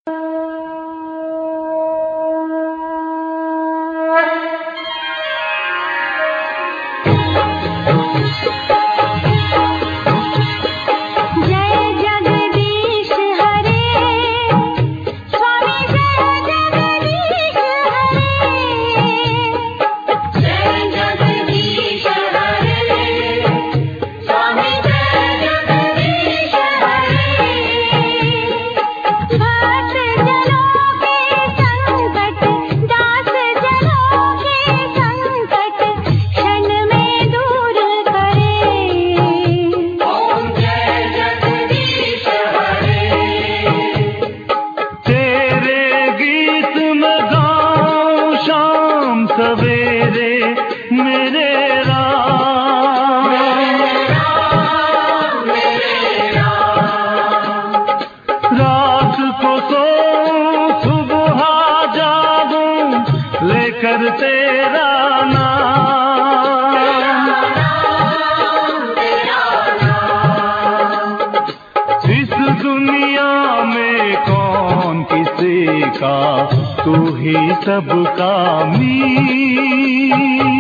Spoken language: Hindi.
सवेरे मेरे राम, रात को सोऊं सुबह जागूं लेकर तेरा नाम। इस दुनिया में कौन किसी का, तू ही सबका मीर।